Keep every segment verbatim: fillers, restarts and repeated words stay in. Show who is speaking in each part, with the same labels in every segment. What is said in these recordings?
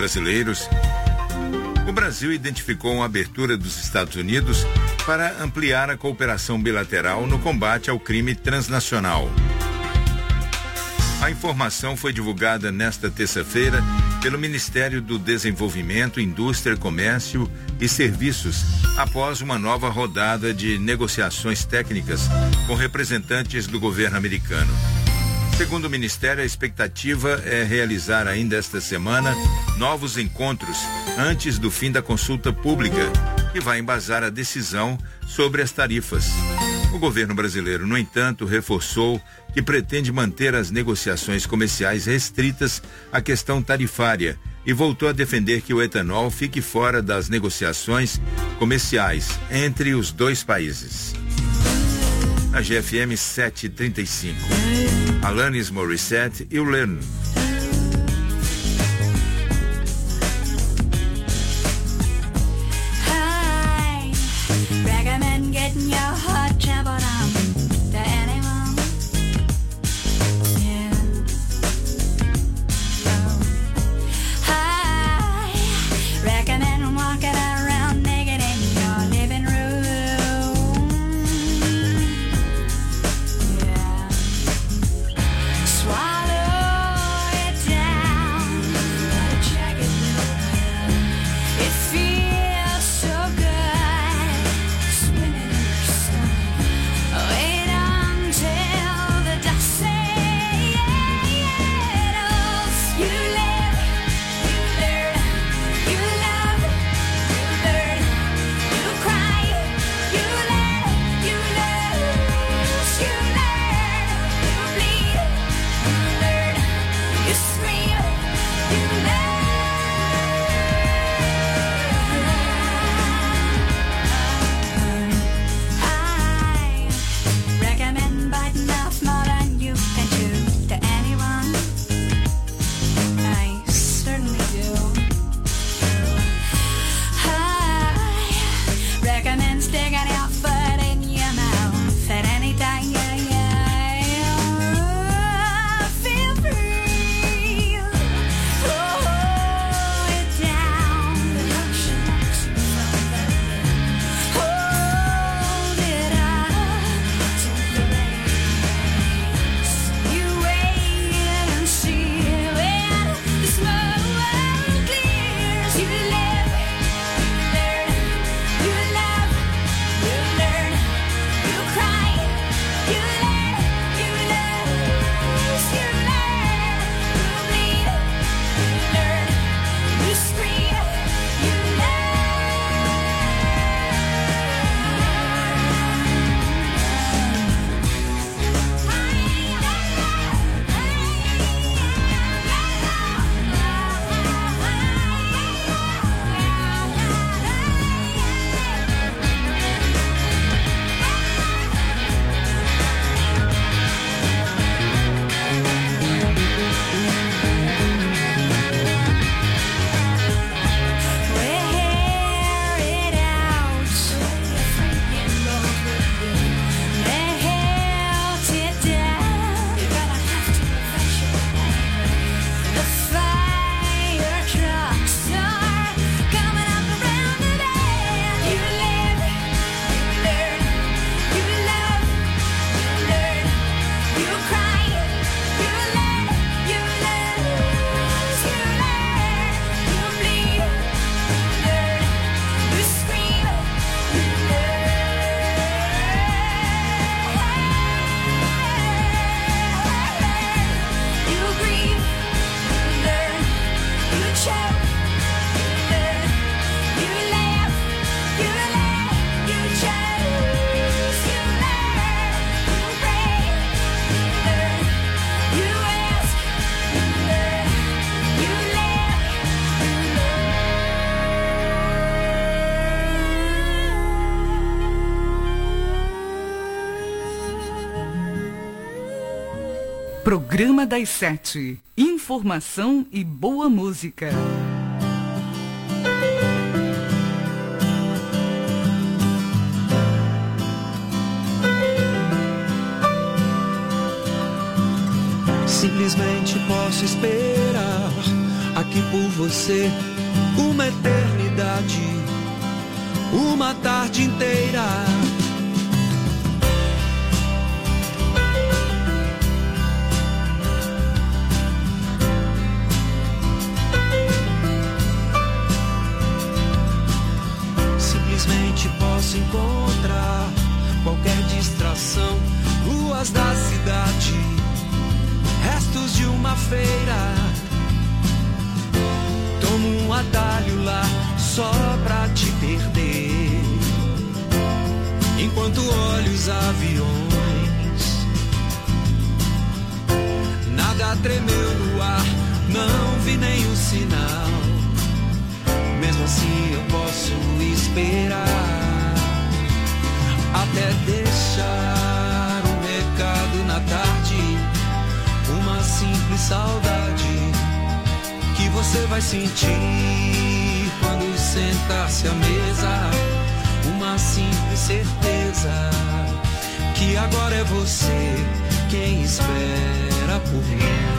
Speaker 1: brasileiros. O Brasil identificou uma abertura dos Estados Unidos para ampliar a cooperação bilateral no combate ao crime transnacional. A informação foi divulgada nesta terça-feira pelo Ministério do Desenvolvimento, Indústria, Comércio e Serviços, após uma nova rodada de negociações técnicas com representantes do governo americano. Segundo o Ministério, a expectativa é realizar ainda esta semana novos encontros antes do fim da consulta pública, que vai embasar a decisão sobre as tarifas. O governo brasileiro, no entanto, reforçou que pretende manter as negociações comerciais restritas à questão tarifária e voltou a defender que o etanol fique fora das negociações comerciais entre os dois países. A G F M sete trinta e cinco. Alanis Morissette e o Learn.
Speaker 2: Programa das Sete. Informação e boa música.
Speaker 3: Simplesmente posso esperar aqui por você uma eternidade, uma tarde inteira. Simplesmente posso encontrar qualquer distração, ruas da cidade, restos de uma feira. Tomo um atalho lá só pra te perder, enquanto olho os aviões. Nada tremeu no ar, não vi nenhum sinal. Mesmo assim eu posso esperar até deixar um recado na tarde, uma simples saudade que você vai sentir quando sentar-se à mesa. Uma simples certeza que agora é você quem espera por mim.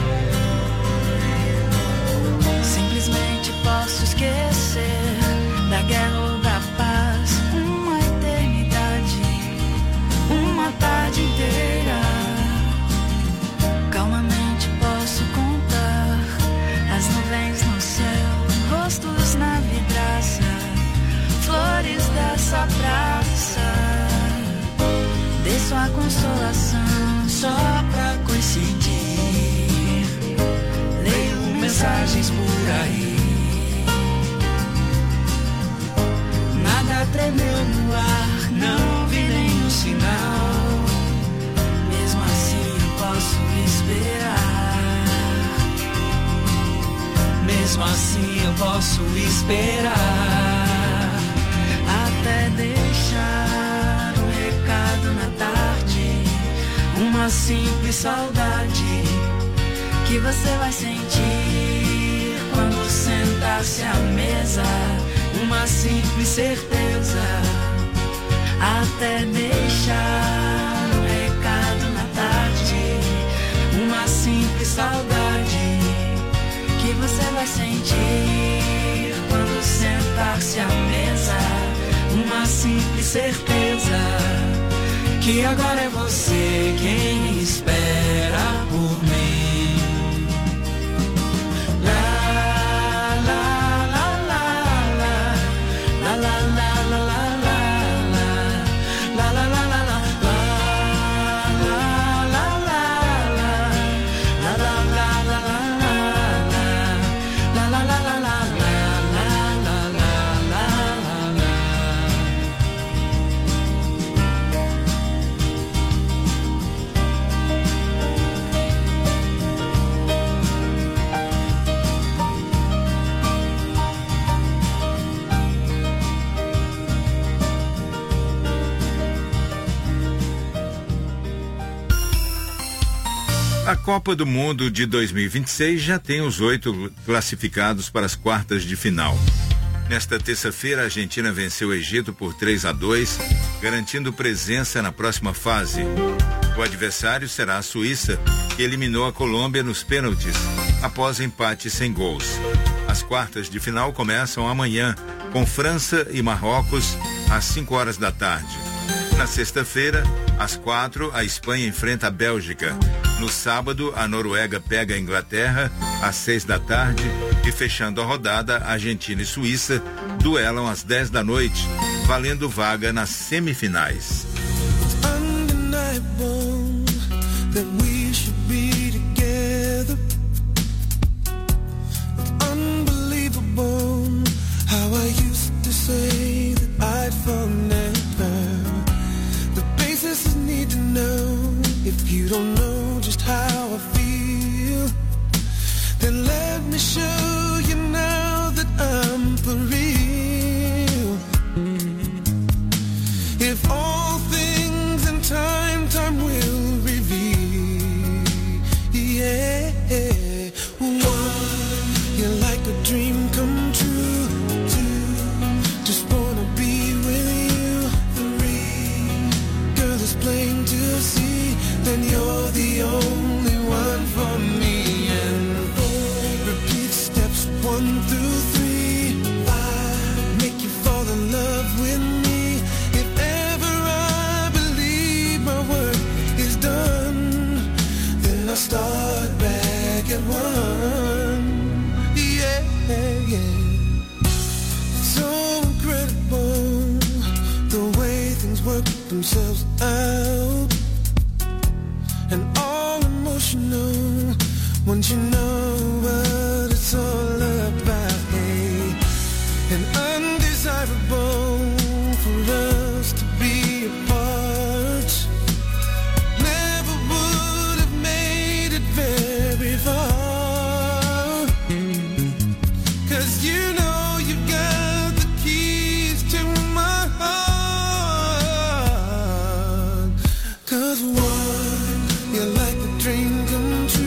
Speaker 4: Simplesmente posso esquecer da guerra ou da paz, uma eternidade, uma tarde inteira. Calmamente posso contar as nuvens no céu, rostos na vidraça, flores dessa praça. Desço a consolação só pra coincidir, leio mensagens por aí. Nada tremeu no ar, não vi nenhum sinal. Mesmo assim eu posso esperar. Mesmo assim eu posso esperar até deixar um recado na tarde, uma simples saudade que você vai sentir quando sentar-se à mesa. Uma simples certeza até deixar um recado na tarde, uma simples saudade que você vai sentir quando sentar-se à mesa. Uma simples certeza que agora é você quem espera por mim.
Speaker 1: A Copa do Mundo de dois mil e vinte e seis já tem os oito classificados para as quartas de final. Nesta terça-feira, a Argentina venceu o Egito por três a dois, garantindo presença na próxima fase. O adversário será a Suíça, que eliminou a Colômbia nos pênaltis, após empate sem gols. As quartas de final começam amanhã, com França e Marrocos, às cinco horas da tarde. Na sexta-feira, às quatro, a Espanha enfrenta a Bélgica. No sábado, a Noruega pega a Inglaterra, às seis da tarde, e fechando a rodada, a Argentina e Suíça duelam às dez da noite, valendo vaga nas semifinais.
Speaker 5: If you don't know just how I feel, then let me show you now that I'm for real. If all things in time, time will reveal. Yeah, one, you're like a dream come true. Two, just wanna be with you. Three, girl, it's plain to see. Then you're the only one for me. And four, repeat steps one. themselves out and all emotional. Once you know what it's all about, hey, and undesirable for us to be apart. Never would have made it very far. 'Cause you know you've got the keys to my heart. 'Cause one, you're like a dream come true.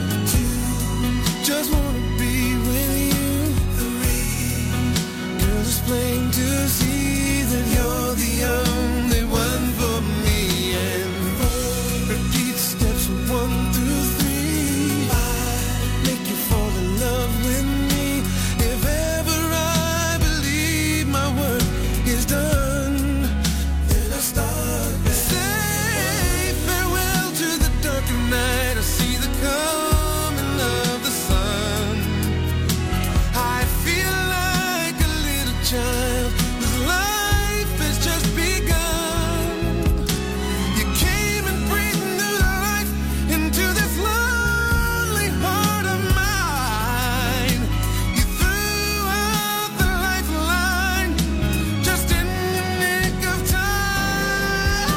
Speaker 5: Just wanna be with you. Three, girl, it's plain to see that you're the only one for me. And four, repeat steps one through three. Five, make you fall in love with me. If ever I believe my work is done, then I start back. Say farewell to the dark of night. I see the coming of the sun. I feel like a little child whose life has just begun. You came and breathed new life into this lonely heart of mine. You threw out the lifeline just in the nick of time.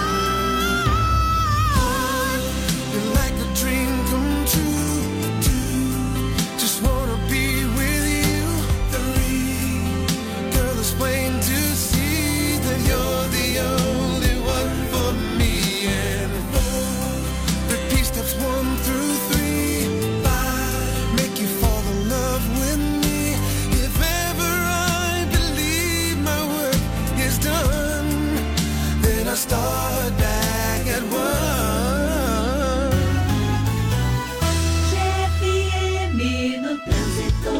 Speaker 5: You're like a dream come true. Just wanna be with you. Three, girl, it's plain to see that you're the only one for me. And four, repeat steps one through three. Five, make you fall in love with me. If ever I believe my work is done, then I start back at one.
Speaker 4: G F M no trânsito.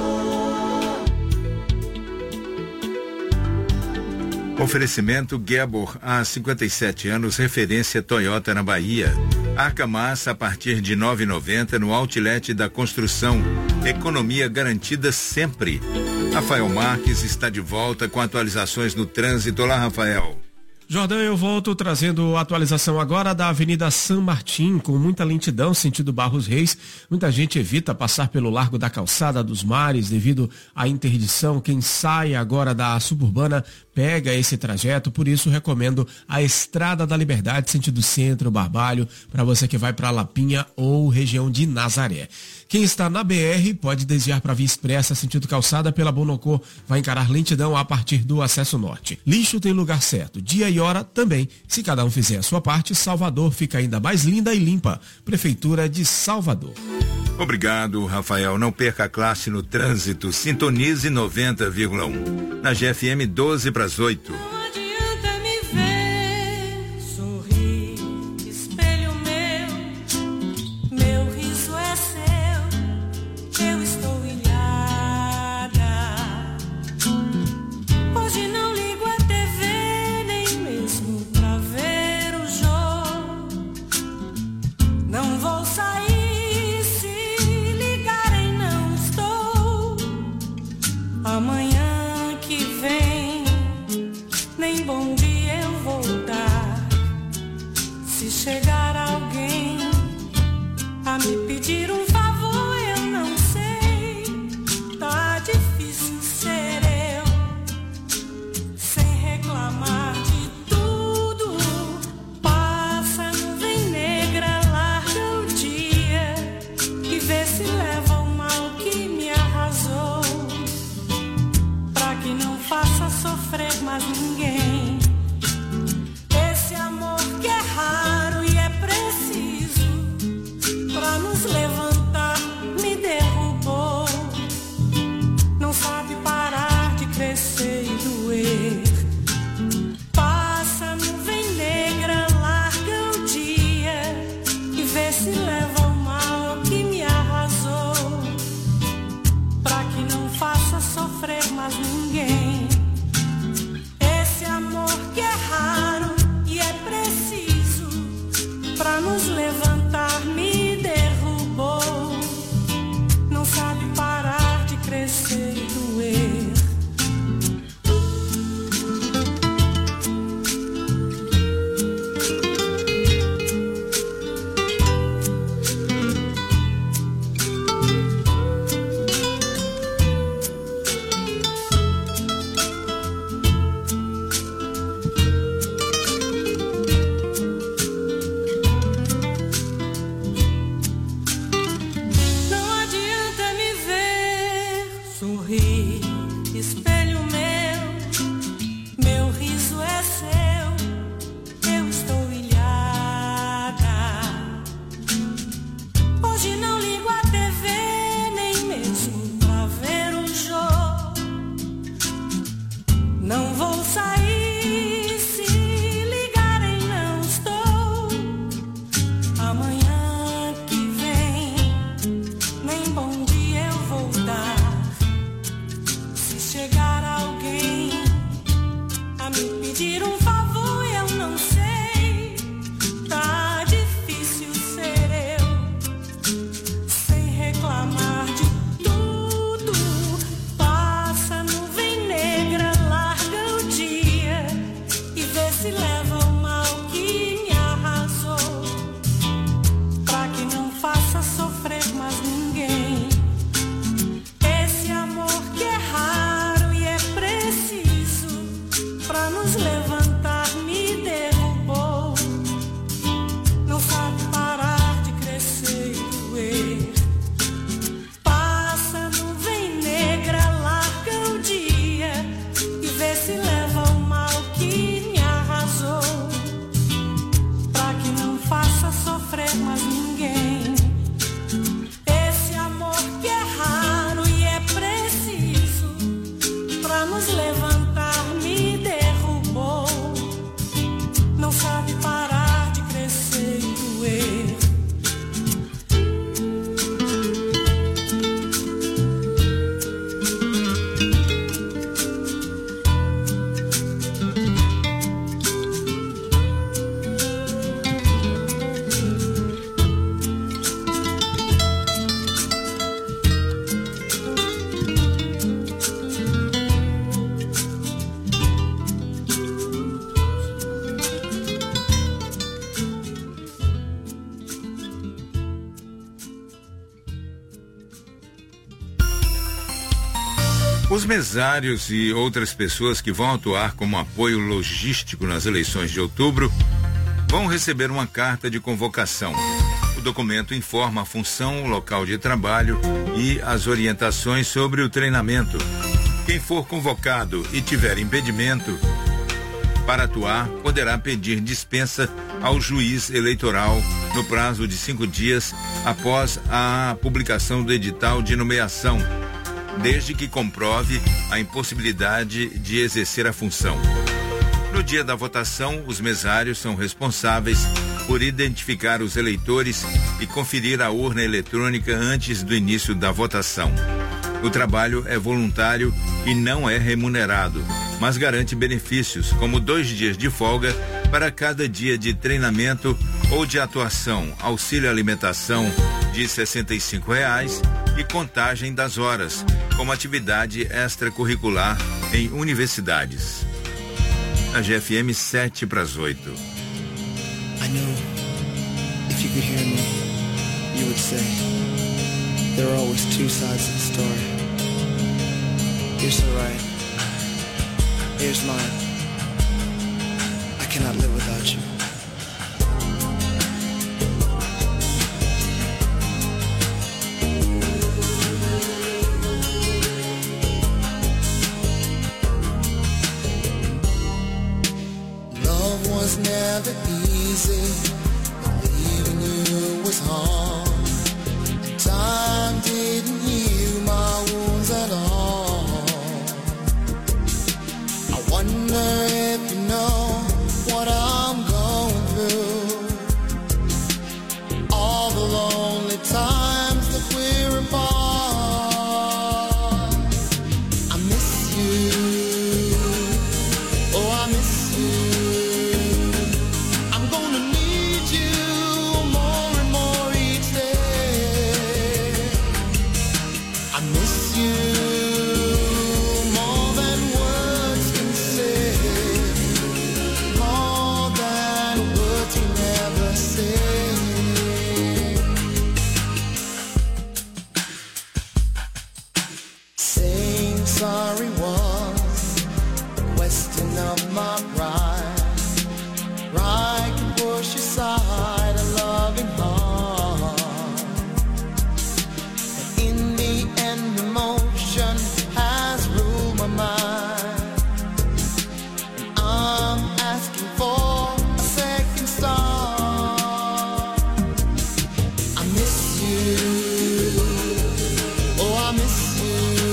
Speaker 1: Oferecimento Gebor, há cinquenta e sete anos, referência Toyota na Bahia. Arcamassa a partir de nove reais e noventa centavos no Outlet da Construção. Economia garantida sempre. Rafael Marques está de volta com atualizações no trânsito. Olá, Rafael.
Speaker 6: Jordão, eu volto trazendo atualização agora da Avenida San Martín, com muita lentidão, sentido Barros Reis. Muita gente evita passar pelo Largo da Calçada dos Mares devido à interdição. Quem sai agora da suburbana pega esse trajeto, por isso recomendo a Estrada da Liberdade, sentido Centro, Barbalho, para você que vai para Lapinha ou região de Nazaré. Quem está na B R pode desviar para a Via Expressa, sentido Calçada, pela Bonocô, vai encarar lentidão a partir do acesso norte. Lixo tem lugar certo, dia e hora também. Se cada um fizer a sua parte, Salvador fica ainda mais linda e limpa. Prefeitura de Salvador.
Speaker 1: Obrigado, Rafael. Não perca a classe no trânsito. Sintonize noventa vírgula um. Na G F M, doze para as oito.
Speaker 4: Não adianta me ver sorrir, espelho meu, meu riso é seu, eu estou ilhada. Hoje não ligo a T V, nem mesmo pra ver o jogo. Não vou sair, se ligarem não estou. Amanhã que vem, nem bom dia eu vou dar. Se chegar alguém a me pedir um favor, eu não sei. Tá difícil ser eu, sem reclamar de tudo. Passa nuvem negra, larga o dia e vê se leva o mal que me arrasou, pra que não faça sofrer mais ninguém. Esse amor que é raro e é preciso pra nos levantar me derrubou. Não sabe parar de crescer e doer. Passa nuvem negra, larga o dia e vê se leva o mal que me arrasou, pra que não faça sofrer mais ninguém. Esse amor que é raro e é preciso pra nos levantar me derrubou. Não sabe parar de crescer e doer. nos levantar me derrubou. Não sabe parar de crescer e doer.
Speaker 1: Os mesários e outras pessoas que vão atuar como apoio logístico nas eleições de outubro vão receber uma carta de convocação. O documento informa a função, o local de trabalho e as orientações sobre o treinamento. Quem for convocado e tiver impedimento para atuar, poderá pedir dispensa ao juiz eleitoral no prazo de cinco dias após a publicação do edital de nomeação, desde que comprove a impossibilidade de exercer a função. No dia da votação, os mesários são responsáveis por identificar os eleitores e conferir a urna eletrônica antes do início da votação. O trabalho é voluntário e não é remunerado, mas garante benefícios, como dois dias de folga para cada dia de treinamento ou de atuação, auxílio alimentação de sessenta e cinco reais e contagem das horas, como atividade extracurricular em universidades. A G F M sete para as oito.
Speaker 7: I know if you could hear me, you would say there are always two sides of the story. You're so right. Here's mine. I cannot live without you.
Speaker 5: Was never easy, believing you was hard. Time didn't heal my wounds at all. I wonder if you know what I'm going through. All the lonely times that we're apart. I miss you. Oh, I miss you. Sorry was a question of my pride. Pride can push aside a loving heart, but in the end emotion has ruled my mind, and I'm asking for a second start. I miss you. Oh, I miss you.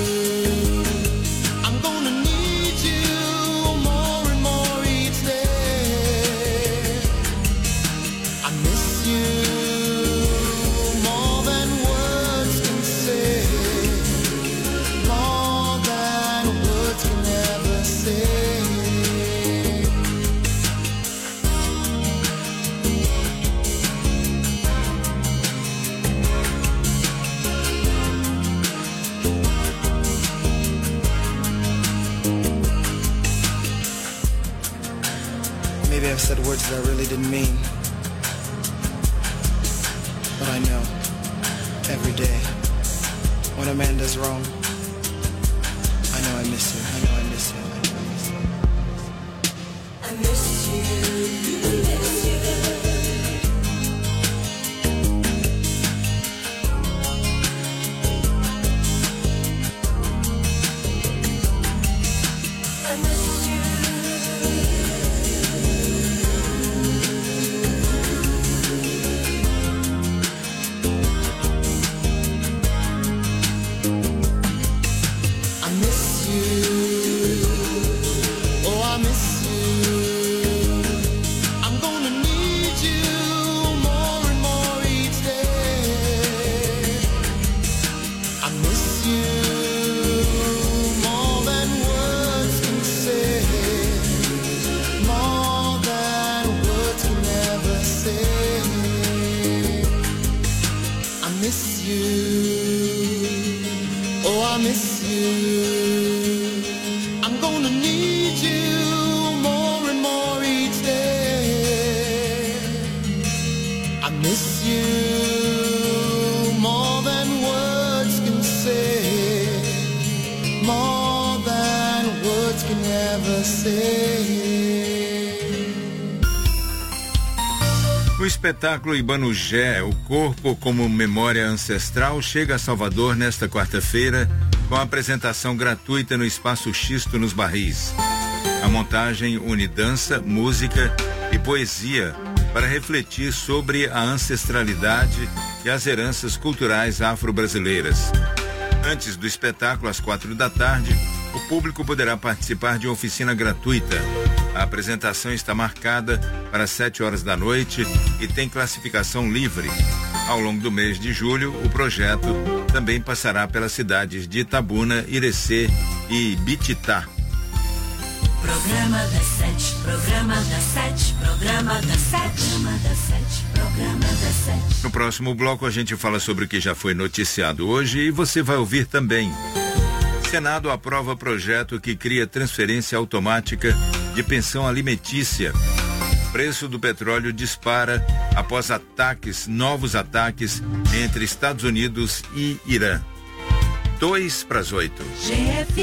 Speaker 7: Maybe I've said words that I really didn't mean. But I know, every day, when a man does wrong, I know I miss you, I know I miss you, I know I miss you.
Speaker 4: I miss you, I miss you.
Speaker 5: I miss you.
Speaker 7: words can never say.
Speaker 1: O espetáculo Ibanugé, o corpo como memória ancestral, chega a Salvador nesta quarta-feira com a apresentação gratuita no Espaço Xisto nos Barris. A montagem une dança, música e poesia para refletir sobre a ancestralidade e as heranças culturais afro-brasileiras. Antes do espetáculo, às quatro da tarde, o público poderá participar de uma oficina gratuita. A apresentação está marcada para sete horas da noite e tem classificação livre. Ao longo do mês de julho, o projeto também passará pelas cidades de Itabuna, Irecê e Bititá.
Speaker 8: Programa das sete, programa das sete, programa das sete, programa das sete, programa das sete.
Speaker 1: No próximo bloco a gente fala sobre o que já foi noticiado hoje e você vai ouvir também. Senado aprova projeto que cria transferência automática de pensão alimentícia. Preço do petróleo dispara após ataques, novos ataques entre Estados Unidos e Irã. Dois para as oito.
Speaker 8: G F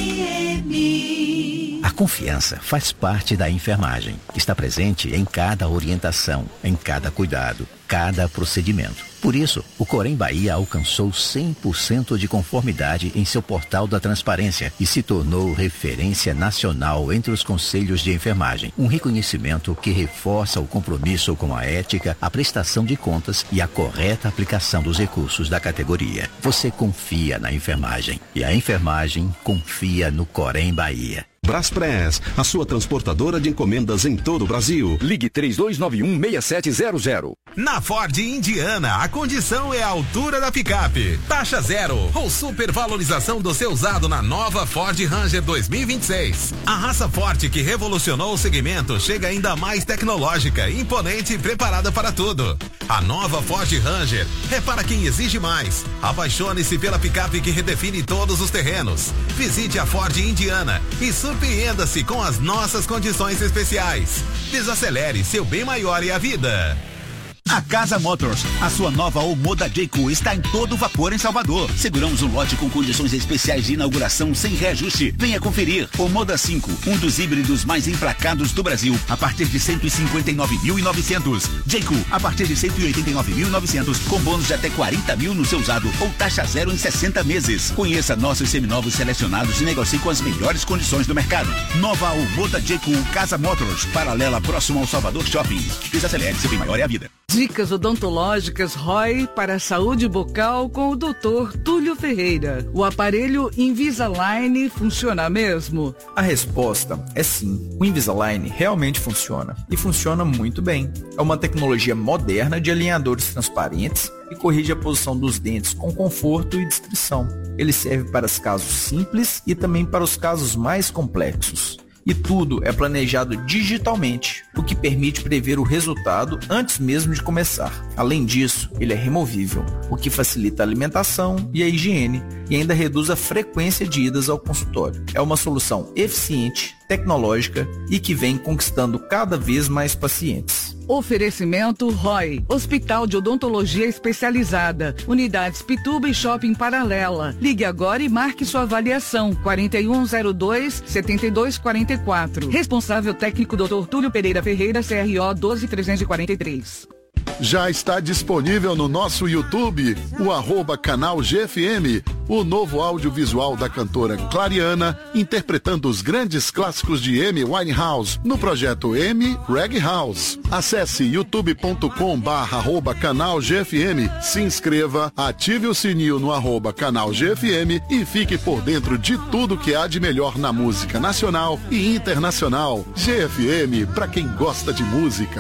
Speaker 8: M.
Speaker 9: A confiança faz parte da enfermagem. Está presente em cada orientação, em cada cuidado, cada procedimento. Por isso, o Corém Bahia alcançou cem por cento de conformidade em seu portal da transparência e se tornou referência nacional entre os conselhos de enfermagem. Um reconhecimento que reforça o compromisso com a ética, a prestação de contas e a correta aplicação dos recursos da categoria. Você confia na enfermagem e a enfermagem confia no Corém Bahia.
Speaker 10: Braspress, a sua transportadora de encomendas em todo o Brasil.
Speaker 11: Ligue três dois nove um, seis sete zero zero.
Speaker 12: Na Ford Indiana, a condição é a altura da picape. Taxa zero ou supervalorização do seu usado na nova Ford Ranger dois mil e vinte e seis. A raça forte que revolucionou o segmento chega ainda mais tecnológica, imponente e preparada para tudo. A nova Ford Ranger é para quem exige mais. Apaixone-se pela picape que redefine todos os terrenos. Visite a Ford Indiana e surpreenda-se com as nossas condições especiais. Desacelere, seu bem maior é a vida.
Speaker 13: A Casa Motors, a sua nova Omoda Jayco, está em todo vapor em Salvador. Seguramos um lote com condições especiais de inauguração sem reajuste. Venha conferir. Omoda cinco, um dos híbridos mais emplacados do Brasil, a partir de cento e cinquenta e nove mil e novecentos. Jayco, a partir de cento e oitenta e nove mil e novecentos, com bônus de até quarenta mil no seu usado ou taxa zero em sessenta meses. Conheça nossos seminovos selecionados e negocie com as melhores condições do mercado. Nova Omoda Jayco Casa Motors, paralela próximo ao Salvador Shopping. Desacelere, seu bem maior é a vida.
Speaker 2: Dicas odontológicas Roy para a saúde bucal com o doutor Túlio Ferreira. O aparelho Invisalign funciona mesmo?
Speaker 14: A resposta é sim. O Invisalign realmente funciona e funciona muito bem. É uma tecnologia moderna de alinhadores transparentes e corrige a posição dos dentes com conforto e discrição. Ele serve para os casos simples e também para os casos mais complexos. E tudo é planejado digitalmente, o que permite prever o resultado antes mesmo de começar. Além disso, ele é removível, o que facilita a alimentação e a higiene e ainda reduz a frequência de idas ao consultório. É uma solução eficiente, tecnológica e que vem conquistando cada vez mais pacientes.
Speaker 2: Oferecimento Roy, Hospital de Odontologia Especializada, Unidades Pituba e Shopping Paralela. Ligue agora e marque sua avaliação. quarenta e um zero dois, setenta e dois quarenta e quatro. Responsável técnico doutor Túlio Pereira Ferreira, C R O doze trezentos e quarenta e três.
Speaker 15: Já está disponível no nosso YouTube, o arroba canal G F M, o novo audiovisual da cantora Clariana, interpretando os grandes clássicos de Amy Winehouse, no projeto Amy Reggae House. Acesse youtube ponto com barra arroba canal G F M, se inscreva, ative o sininho no arroba canal G F M e fique por dentro de tudo que há de melhor na música nacional e internacional. G F M, pra quem gosta de música.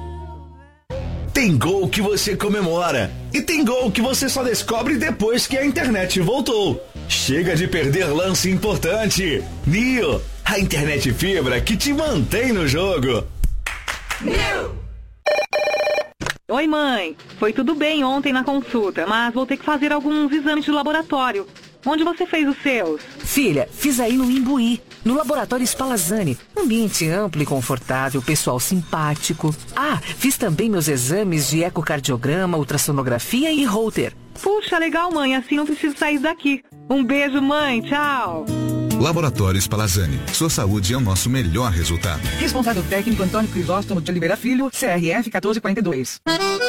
Speaker 16: Tem gol que você comemora e tem gol que você só descobre depois que a internet voltou. Chega de perder lance importante. Nio, a internet fibra que te mantém no jogo.
Speaker 17: Nio! Oi, mãe. Foi tudo bem ontem na consulta, mas vou ter que fazer alguns exames de laboratório. Onde você fez os seus?
Speaker 18: Filha, fiz aí no Imbuí, no Laboratório Spallanzani. Ambiente amplo e confortável, pessoal simpático. Ah, fiz também meus exames de ecocardiograma, ultrassonografia e Holter.
Speaker 17: Puxa, legal, mãe. Assim não preciso sair daqui. Um beijo, mãe. Tchau.
Speaker 19: Laboratório Spallanzani. Sua saúde é o nosso melhor resultado.
Speaker 2: Responsável técnico Antônio Crisóstomo de Oliveira Filho, C R F quatorze quarenta e dois.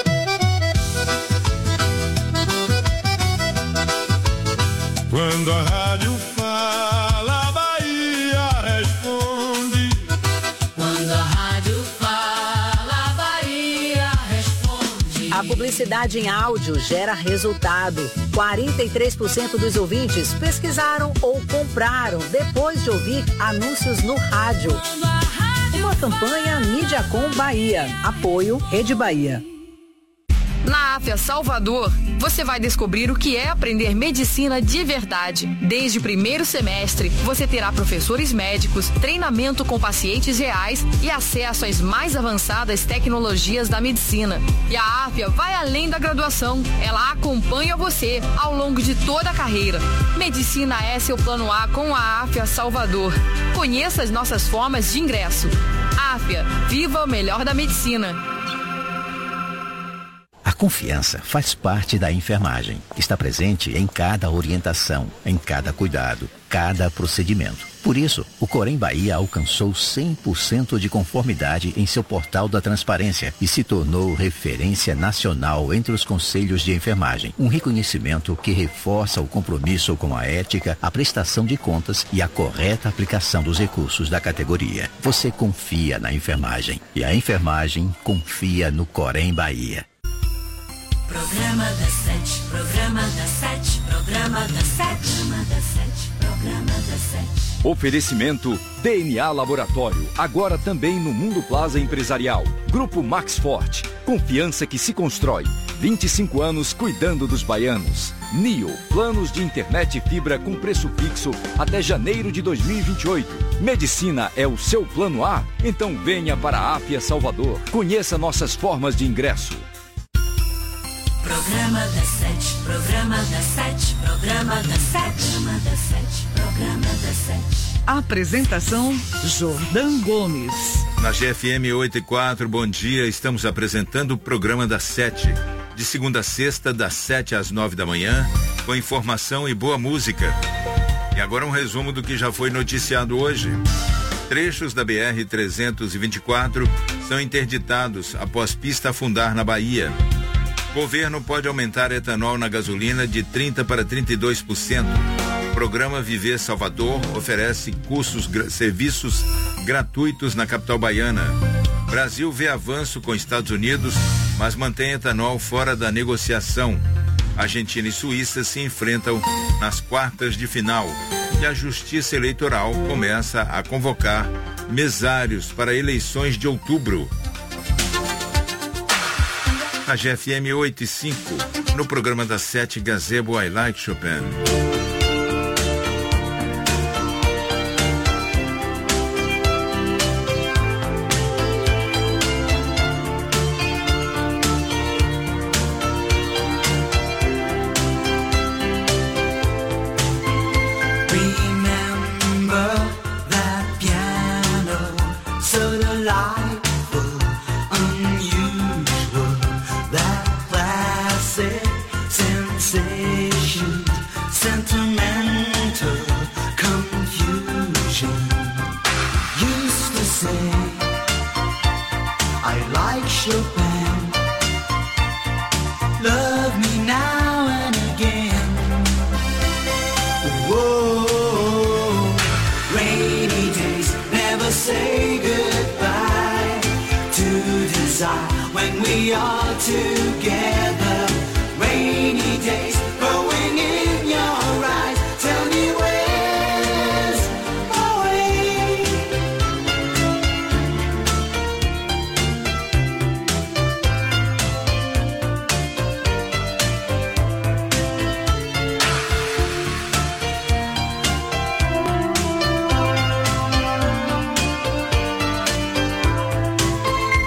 Speaker 5: Quando a rádio fala, a Bahia responde.
Speaker 8: Quando a rádio fala, a Bahia responde.
Speaker 20: A publicidade em áudio gera resultado. quarenta e três por cento dos ouvintes pesquisaram ou compraram depois de ouvir anúncios no rádio. Uma campanha Mídiacom Bahia. Apoio Rede Bahia.
Speaker 21: Na Áfia Salvador, você vai descobrir o que é aprender medicina de verdade. Desde o primeiro semestre, você terá professores médicos, treinamento com pacientes reais e acesso às mais avançadas tecnologias da medicina. E a Áfia vai além da graduação. Ela acompanha você ao longo de toda a carreira. Medicina é seu plano A com a Áfia Salvador. Conheça as nossas formas de ingresso. Áfia, viva o melhor da medicina.
Speaker 9: A confiança faz parte da enfermagem. Está presente em cada orientação, em cada cuidado, cada procedimento. Por isso, o Corém Bahia alcançou cem por cento de conformidade em seu portal da transparência e se tornou referência nacional entre os conselhos de enfermagem. Um reconhecimento que reforça o compromisso com a ética, a prestação de contas e a correta aplicação dos recursos da categoria. Você confia na enfermagem e a enfermagem confia no Corém Bahia.
Speaker 8: Programa das sete, programa das sete, programa das sete, programa das sete, programa das sete.
Speaker 11: Oferecimento D N A Laboratório, agora também no Mundo Plaza Empresarial. Grupo Max Forte, confiança que se constrói. vinte e cinco anos cuidando dos baianos. Nio, planos de internet e fibra com preço fixo até janeiro de dois mil e vinte e oito. Medicina é o seu plano A? Então venha para a Áfia Salvador. Conheça nossas formas de ingresso.
Speaker 8: Programa das sete, programa das sete, programa das sete, programa das sete, programa das sete.
Speaker 2: Apresentação Jordão Gomes.
Speaker 1: Na G F M oito e quatro, bom dia, estamos apresentando o programa das sete. De segunda a sexta, das sete às nove da manhã, com informação e boa música. E agora um resumo do que já foi noticiado hoje. Trechos da B R trezentos e vinte e quatro são interditados após pista afundar na Bahia. Governo pode aumentar etanol na gasolina de trinta por cento para trinta e dois por cento. Programa Viver Salvador oferece cursos, gra- serviços gratuitos na capital baiana. Brasil vê avanço com Estados Unidos, mas mantém etanol fora da negociação. Argentina e Suíça se enfrentam nas quartas de final. E a Justiça Eleitoral começa a convocar mesários para eleições de outubro. A G F M oito e cinco, no programa das sete, Gazebo I Like Chopin.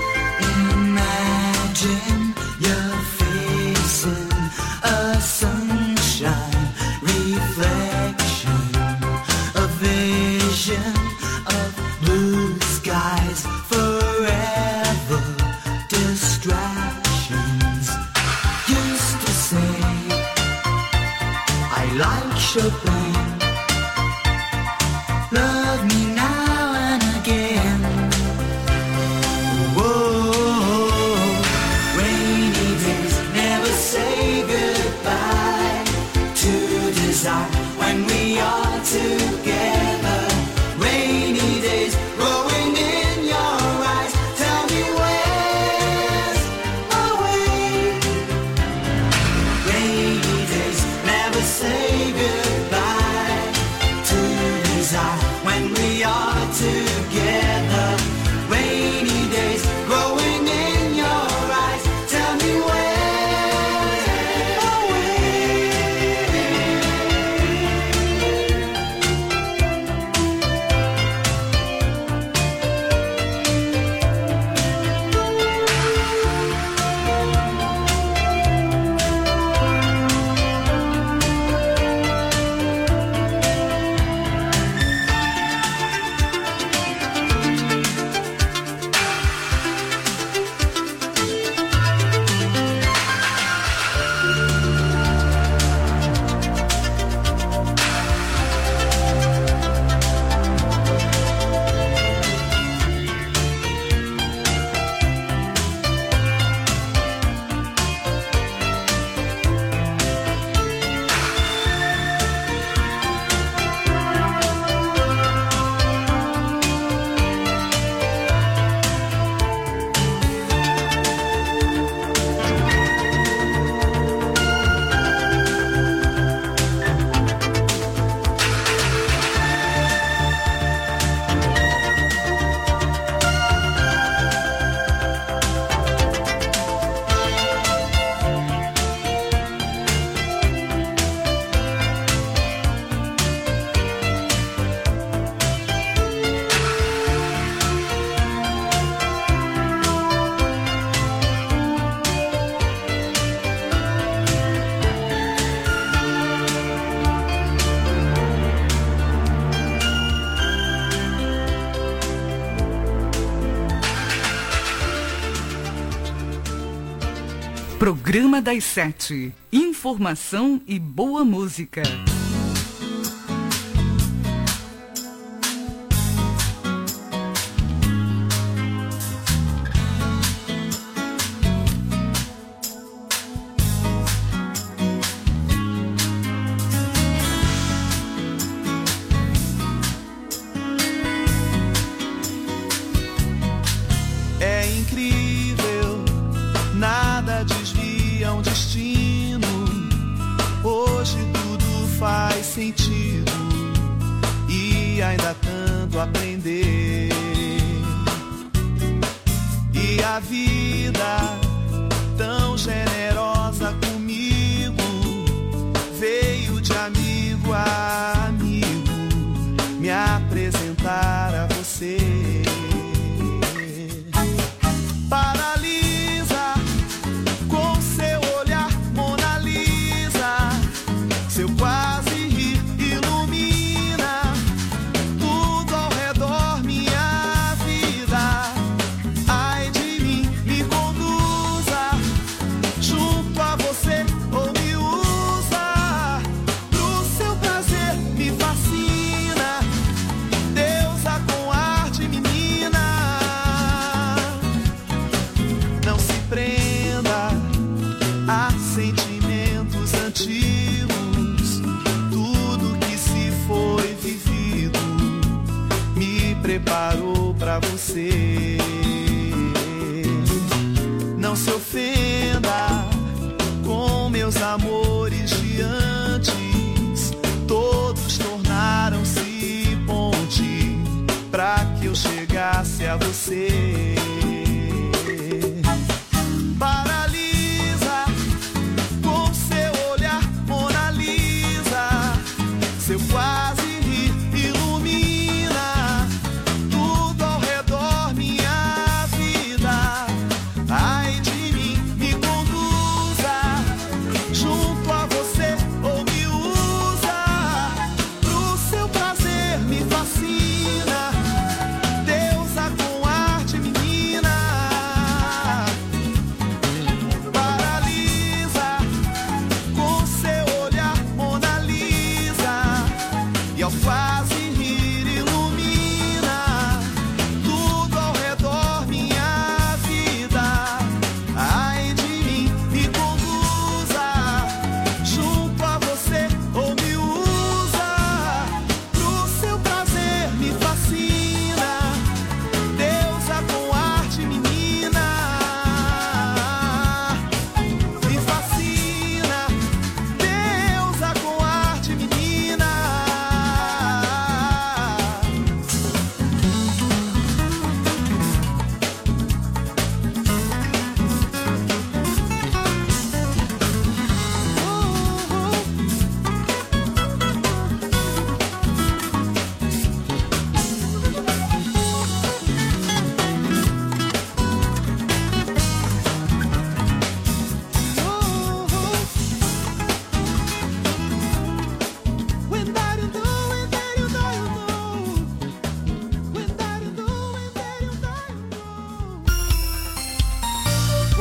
Speaker 5: Imagine you're facing a sun. we are together. Rainy days growing in your eyes. Tell me where are we?
Speaker 2: Programa das Sete. Informação e boa música.
Speaker 5: É incrível, nada desvia um destino. Hoje tudo faz sentido e ainda há tanto a aprender. E a vida tão generosa comigo veio de amigo a amigo me apresentar a você. Paralisa com seu olhar, Mona Lisa. Seu quase rir ilumina tudo ao redor, minha vida. Ai de mim, me conduza junto a você ou me usa pro seu prazer, me fascina. Deusa com ar de menina. Não se prenda a sentimentos antigos. Tudo que se foi vivido me preparou pra você. Não se ofenda com meus amores de antes. Todos tornaram-se ponte pra que eu chegasse a você. Paralisa com seu olhar, Mona Lisa. Seu quase rir ilumina tudo ao redor, minha vida. Ai de mim, me conduza junto a você ou me usa pro seu prazer, me fascina. Deusa com ar de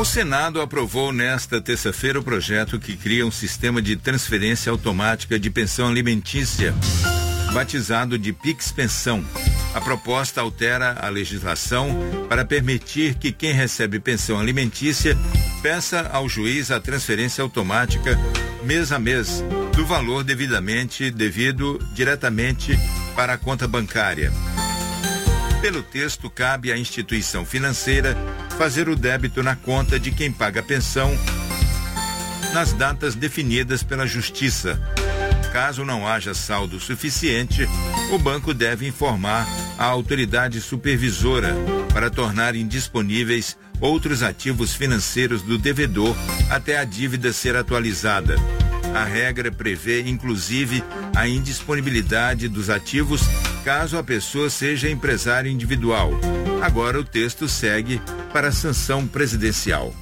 Speaker 1: O Senado aprovou nesta terça-feira o projeto que cria um sistema de transferência automática de pensão alimentícia, batizado de Pix Pensão. A proposta altera a legislação para permitir que quem recebe pensão alimentícia peça ao juiz a transferência automática mês a mês do valor devidamente devido diretamente para a conta bancária. Pelo texto, cabe à instituição financeira fazer o débito na conta de quem paga a pensão nas datas definidas pela Justiça. Caso não haja saldo suficiente, o banco deve informar a autoridade supervisora para tornar indisponíveis outros ativos financeiros do devedor até a dívida ser atualizada. A regra prevê, inclusive, a indisponibilidade dos ativos caso a pessoa seja empresário individual. Agora o texto segue para a sanção presidencial.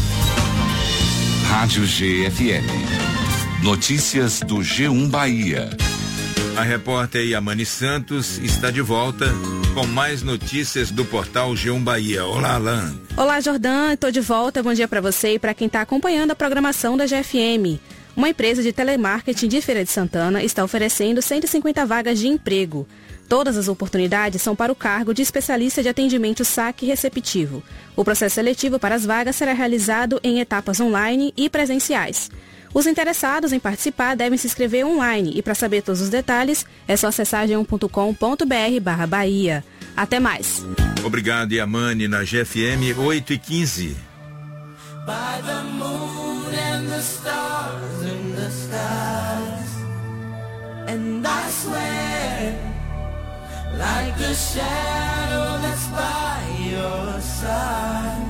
Speaker 3: Rádio G F M. Notícias do G um Bahia.
Speaker 1: A repórter Yamani Santos está de volta com mais notícias do portal G um Bahia. Olá, Alan.
Speaker 22: Olá, Jordan. Estou de volta. Bom dia para você e para quem está acompanhando a programação da G F M. Uma empresa de telemarketing de Feira de Santana está oferecendo cento e cinquenta vagas de emprego. Todas as oportunidades são para o cargo de especialista de atendimento saque receptivo. O processo seletivo para as vagas será realizado em etapas online e presenciais. Os interessados em participar devem se inscrever online e para saber todos os detalhes é só acessar g um ponto com ponto b r barra Bahia. Até mais.
Speaker 1: Obrigado, Yamani, na G F M oito e quinze.
Speaker 5: By the moon and the stars in the skies, and I swear, like a shadow that's by your side,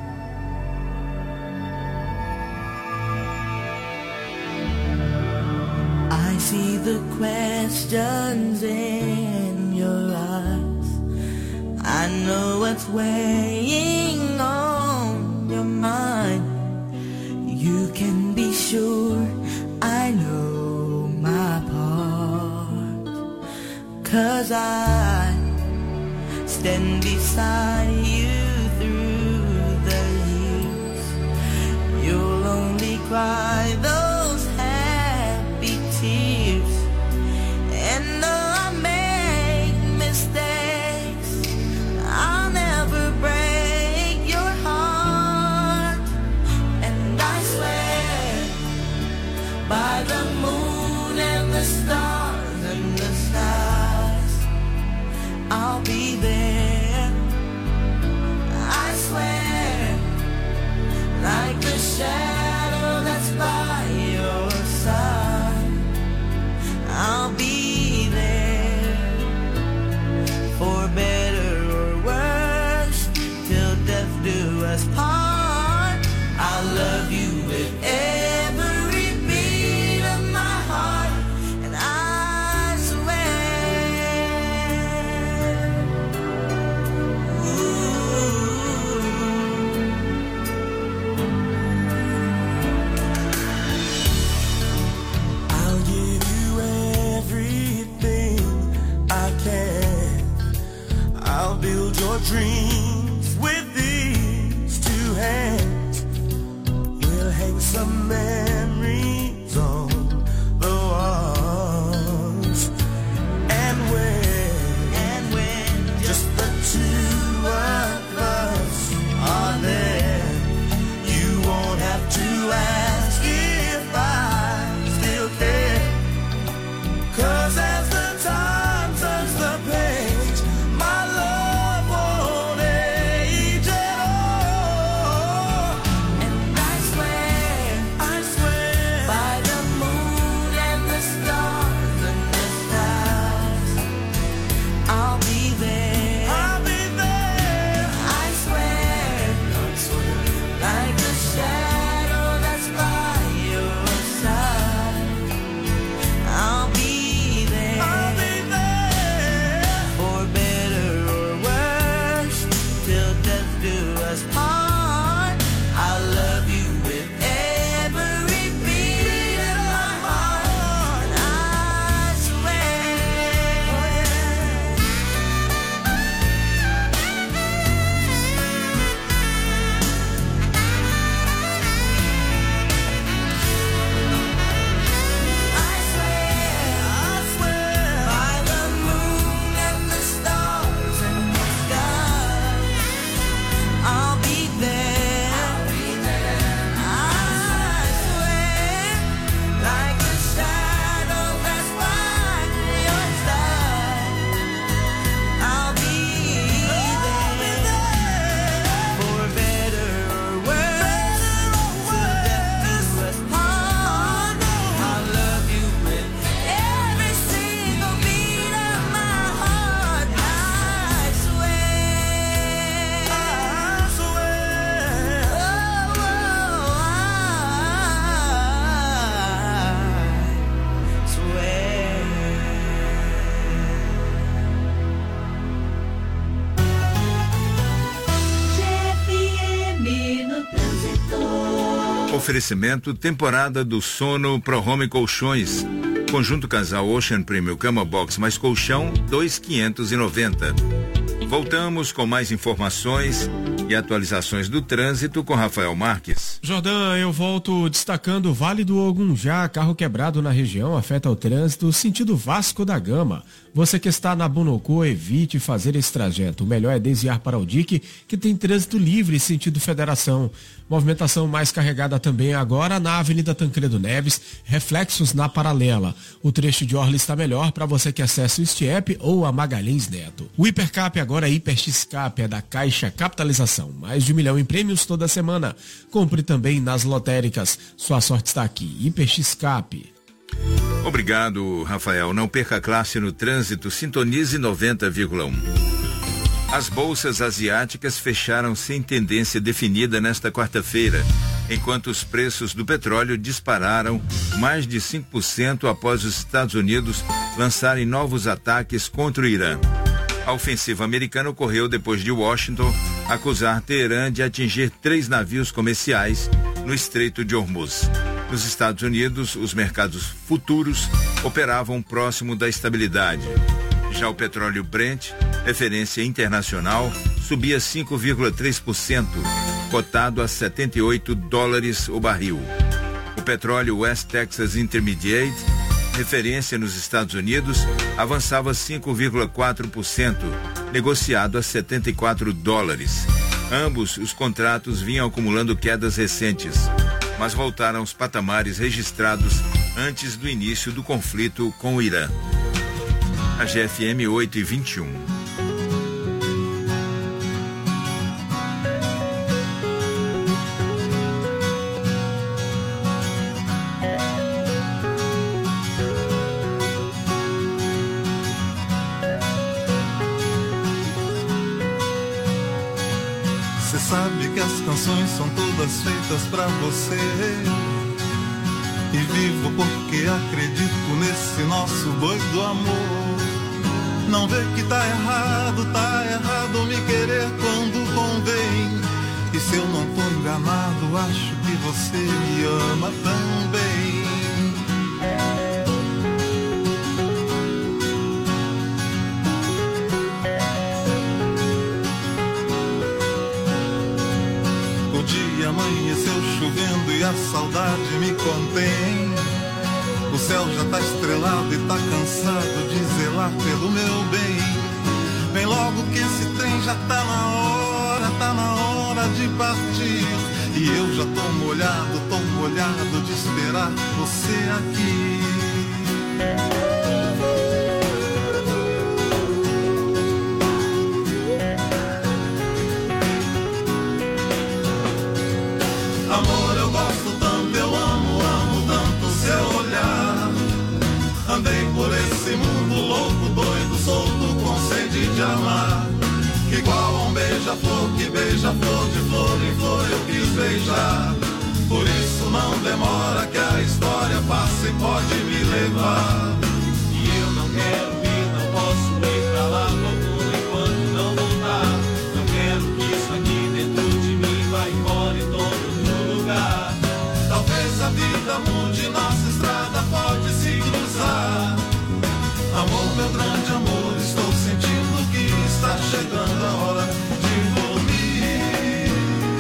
Speaker 5: I see the questions in your eyes. I know what's weighing on your mind. You can be sure I know my part, 'cause I stand beside you through the years. You'll only cry those happy tears, and though I make mistakes, I'll never break your heart. And I swear, by the moon and the stars and the stars, I'll be there. I swear, like the shadow that's by your side, I'll be there. For better or worse, till death do us part. I love you with every beat of my heart, and I swear, ooh, I'll give you everything I can. I'll build your dreams with these two hands. We'll hang some memories on the walls. And when, and when just the two of us are there, you won't have to ask if I still care. 'Cause as the time turns the page, my love won't age at all. And I swear, I swear, by the moon and the stars and the stars, I'll be there. I'll be there. I swear, I swear, like the shadow that's by your side, I'll be there. I'll be there. For better or worse, till death do us part. I love you with every beat of my heart, and I swear.
Speaker 1: Oferecimento temporada do sono Pro Home Colchões. Conjunto casal Ocean Premium Cama Box mais colchão, dois mil quinhentos e noventa. Voltamos com mais informações e atualizações do trânsito com Rafael Marques.
Speaker 4: Jordão, eu volto destacando o Vale do Ogunjá, carro quebrado na região afeta o trânsito sentido Vasco da Gama. Você que está na Bonocô, evite fazer esse trajeto. O melhor é desviar para o dique, que tem trânsito livre sentido Federação. Movimentação mais carregada também agora na Avenida Tancredo Neves, reflexos na paralela. O trecho de Orla está melhor para você que acessa o Stiep ou a Magalhães Neto. O Hipercap agora é Hiper X-Cap, é da Caixa Capitalização. Mais de um milhão em prêmios toda semana. Compre também nas lotéricas. Sua sorte está aqui. Hiper X-Cap.
Speaker 1: Obrigado, Rafael. Não perca a classe no trânsito. Sintonize noventa vírgula um. As bolsas asiáticas fecharam sem tendência definida nesta quarta-feira, enquanto os preços do petróleo dispararam mais de cinco por cento após os Estados Unidos lançarem novos ataques contra o Irã. A ofensiva americana ocorreu depois de Washington acusar Teherã de atingir três navios comerciais no Estreito de Hormuz. Nos Estados Unidos, os mercados futuros operavam próximo da estabilidade. Já o petróleo Brent, referência internacional, subia cinco vírgula três por cento, cotado a setenta e oito dólares o barril. O petróleo West Texas Intermediate, referência nos Estados Unidos, avançava cinco vírgula quatro por cento, negociado a setenta e quatro dólares. Ambos os contratos vinham acumulando quedas recentes, mas voltaram aos patamares registrados antes do início do conflito com o Irã. A G F M oito e vinte e um.
Speaker 5: Cê sabe que as canções são todas feitas pra você. E vivo porque acredito nesse nosso doido amor. Não vê que tá errado, tá errado me querer quando convém. E se eu não tô enganado, acho que você me ama também. O dia amanheceu chovendo e a saudade me contém. O céu já tá estrelado e tá cansado de zelar pelo meu bem. Vem logo que esse trem já tá na hora, tá na hora de partir. E eu já tô molhado, tô molhado de esperar você aqui. Amor, eu gosto tanto, eu amo, amo tanto seu olhar. Andei por esse mundo louco, doido, solto, com sede de amar. Igual a um beija-flor que beija flor, de flor em flor eu quis beijar. Por isso não demora que a história passa e pode me levar. E eu não quero ir, não posso ir pra lá algum enquanto não voltar. Não quero que isso aqui dentro de mim vá embora e tome outro lugar. Talvez a vida mude, nossa estrada pode se cruzar. Amor, meu grande amor, estou sentindo que está chegando a hora de dormir.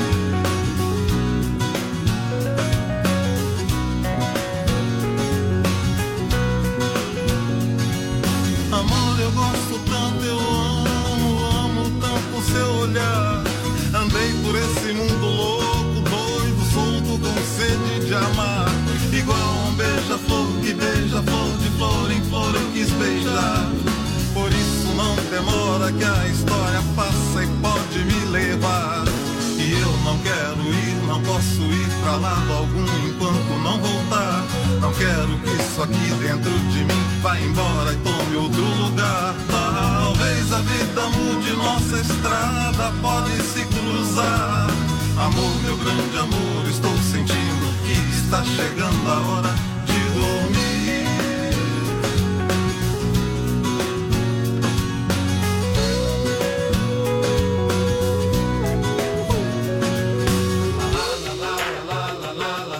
Speaker 5: Amor, eu gosto tanto, eu amo, amo tanto seu olhar. Andei por esse mundo louco, doido, solto, com sede de amar. Igual um beija-flor que beija flor, de flor em flor eu quis beijar. Por isso não demora que a história passa e pode me levar. E eu não quero ir, não posso ir pra lado algum enquanto não voltar. Não quero que isso aqui dentro de mim vá embora e tome outro lugar. Talvez a vida mude, nossa estrada pode se cruzar. Amor, meu grande amor, estou sentindo que está chegando a hora de dormir. La la la la la la la.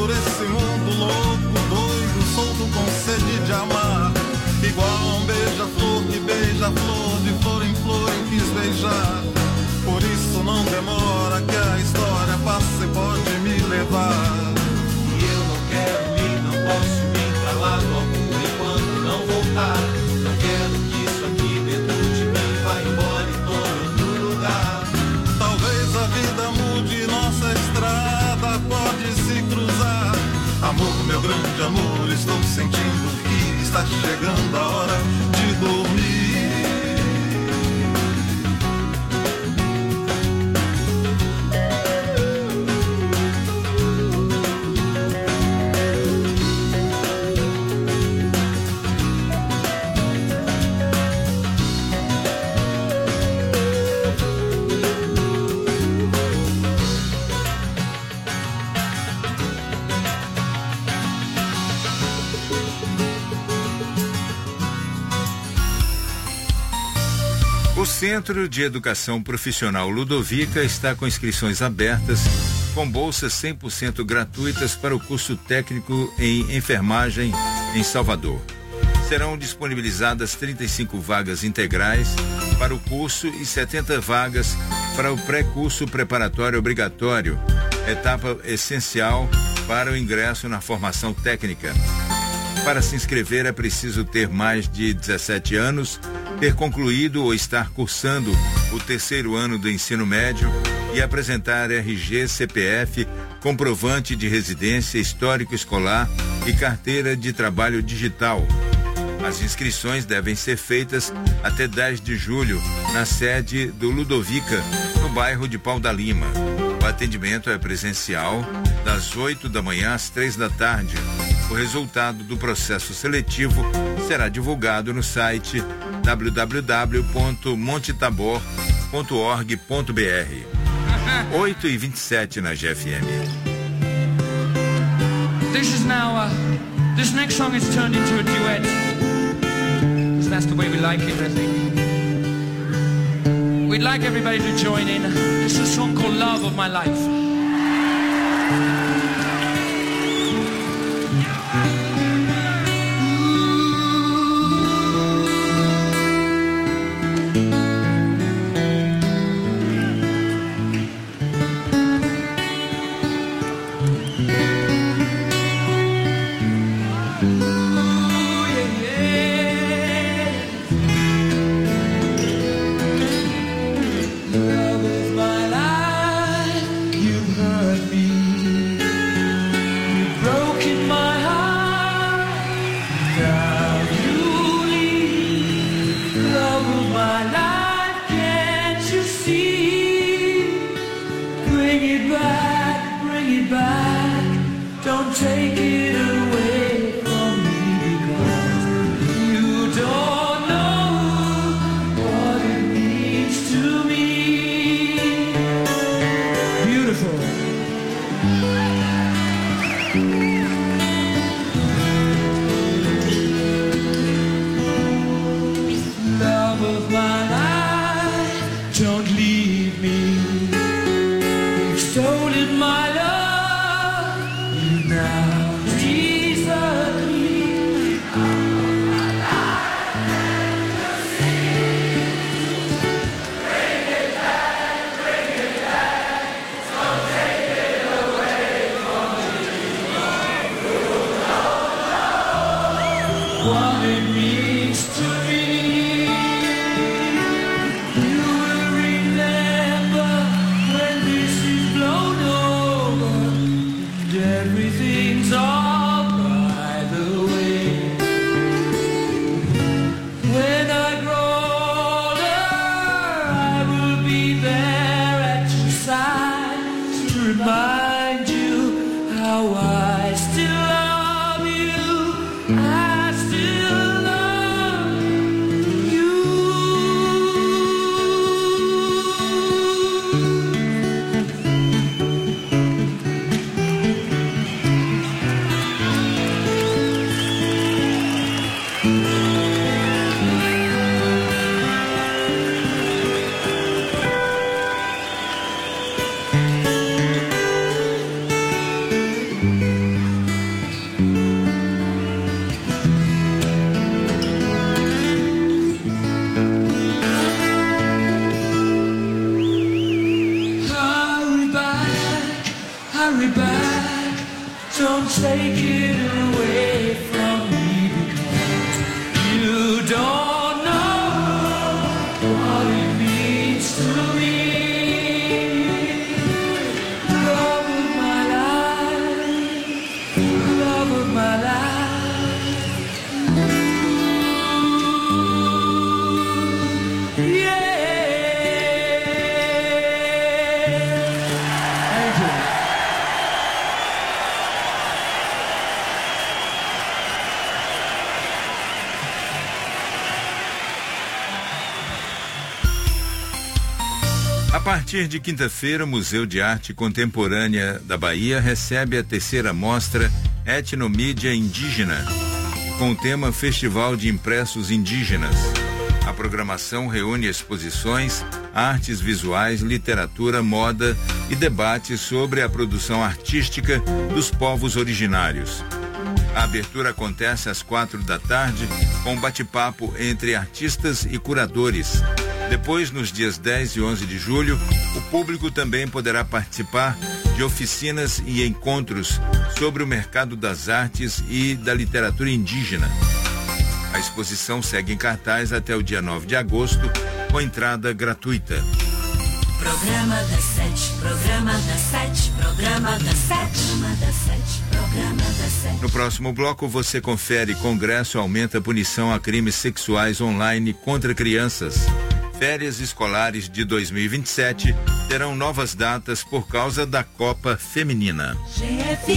Speaker 5: por esse mundo louco, doido, solto com sede de amar. Igual um beija-flor que beija flor, de flor em flor eu quis beijar. Por isso não demora que a história passe e pode me levar. E eu não quero ir, não posso me calar no amor enquanto não voltar. Não quero que isso aqui dentro de mim vá embora e tome outro lugar. Talvez a vida mude, nossa estrada pode se cruzar. Amor, meu grande amor, estou sentindo que está chegando a hora de dormir.
Speaker 1: O Centro de Educação Profissional Ludovica está com inscrições abertas, com bolsas cem por cento gratuitas para o curso técnico em enfermagem em Salvador. Serão disponibilizadas trinta e cinco vagas integrais para o curso e setenta vagas para o pré-curso preparatório obrigatório, etapa essencial para o ingresso na formação técnica. Para se inscrever é preciso ter mais de dezessete anos, ter concluído ou estar cursando o terceiro ano do ensino médio e apresentar R G, C P F, comprovante de residência, histórico escolar e carteira de trabalho digital. As inscrições devem ser feitas até dez de julho na sede do Ludovica, no bairro de Pau da Lima. O atendimento é presencial das oito da manhã às três da tarde. O resultado do processo seletivo será divulgado no site w w w ponto montetabor ponto org ponto b r. oito e vinte e sete na G F M.
Speaker 6: This is now, uh, this next song is turned into a duet. Because that's the way we like it, I think. We'd like everybody to join in. This is a song called Love of My Life.
Speaker 5: Thank you. don't take it away from me, because you don't know what it means to me. Love of my life, love of my life.
Speaker 1: A partir de quinta-feira, o Museu de Arte Contemporânea da Bahia recebe a terceira mostra Etnomídia Indígena, com o tema Festival de Impressos Indígenas. A programação reúne exposições, artes visuais, literatura, moda e debates sobre a produção artística dos povos originários. A abertura acontece às quatro da tarde, com um bate-papo entre artistas e curadores. Depois, nos dias dez e onze de julho, o público também poderá participar de oficinas e encontros sobre o mercado das artes e da literatura indígena. A exposição segue em cartaz até o dia nove de agosto, com entrada gratuita.
Speaker 8: Programa das sete, programa das sete, programa das sete, programa das sete, programa das sete.
Speaker 1: No próximo bloco, você confere: Congresso aumenta a punição a crimes sexuais online contra crianças. Férias escolares de dois mil e vinte e sete terão novas datas por causa da Copa Feminina.
Speaker 8: G F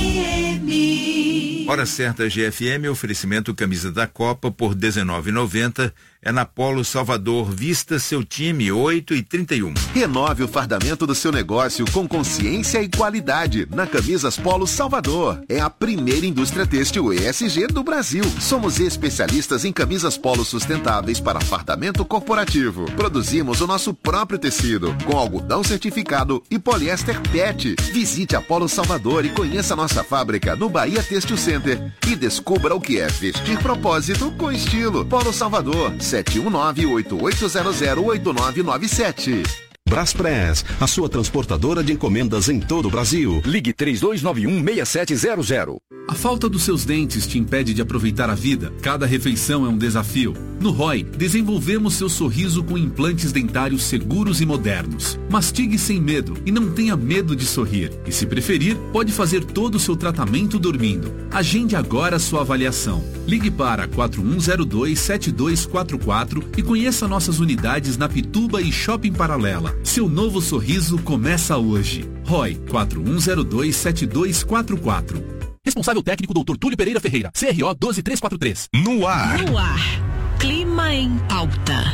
Speaker 8: M.
Speaker 1: Hora certa G F M, oferecimento camisa da Copa por dezenove reais e noventa centavos. É na Polo Salvador. Vista seu time, oito e trinta e um.
Speaker 7: Renove o fardamento do seu negócio com consciência e qualidade na Camisas Polo Salvador. É a primeira indústria têxtil E S G do Brasil. Somos especialistas em camisas polo sustentáveis para fardamento corporativo. Produzimos o nosso próprio tecido com algodão certificado e poliéster P E T. Visite a Polo Salvador e conheça nossa fábrica no Bahia Têxtil Center e descubra o que é vestir propósito com estilo. Polo Salvador, sete um nove, oito oito zero zero, oito nove nove sete.
Speaker 10: Braspress, a sua transportadora de encomendas em todo o Brasil.
Speaker 11: Ligue três dois nove um, seis sete zero zero.
Speaker 23: A falta dos seus dentes te impede de aproveitar a vida? Cada refeição é um desafio. No Roy, desenvolvemos seu sorriso com implantes dentários seguros e modernos. Mastigue sem medo e não tenha medo de sorrir. E se preferir, pode fazer todo o seu tratamento dormindo. Agende agora a sua avaliação. Ligue para quatro um zero dois, sete dois quatro quatro e conheça nossas unidades na Pituba e Shopping Paralela. Seu novo sorriso começa hoje. Roy, quatro um zero dois, sete dois quatro quatro.
Speaker 24: Responsável técnico doutor Túlio Pereira Ferreira, C R O doze três quatro três.
Speaker 3: No ar.
Speaker 25: No ar. Clima em pauta.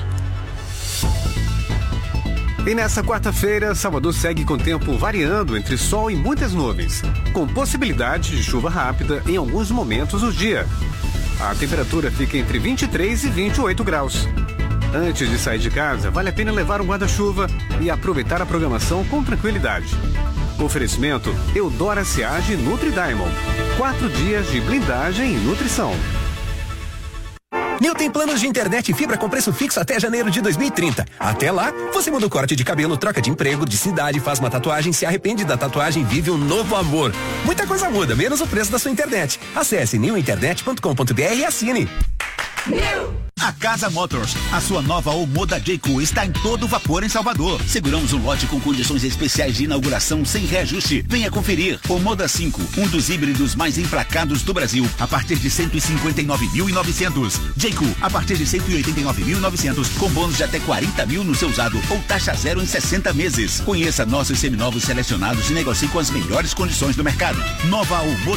Speaker 26: E nessa quarta-feira, Salvador segue com tempo variando entre sol e muitas nuvens, com possibilidade de chuva rápida em alguns momentos do dia. A temperatura fica entre vinte e três e vinte e oito graus. Antes de sair de casa, vale a pena levar um guarda-chuva e aproveitar a programação com tranquilidade. Oferecimento Eudora Seage Nutri Diamond. Quatro dias de blindagem e nutrição.
Speaker 27: Nil tem planos de internet e fibra com preço fixo até janeiro de dois mil e trinta. Até lá, você muda o corte de cabelo, troca de emprego, de cidade, faz uma tatuagem, se arrepende da tatuagem e vive um novo amor. Muita coisa muda, menos o preço da sua internet. Acesse nil internet ponto com ponto b r e assine.
Speaker 13: A Casa Motors, a sua nova Omoda Jayco está em todo vapor em Salvador. Seguramos um lote com condições especiais de inauguração sem reajuste. Venha conferir. Omoda cinco, um dos híbridos mais emplacados do Brasil, a partir de cento e cinquenta e nove mil e novecentos. Jayco, a partir de cento e oitenta e nove mil e novecentos, com bônus de até quarenta mil no seu usado ou taxa zero em sessenta meses. Conheça nossos seminovos selecionados e negocie com as melhores condições do mercado. Nova Omoda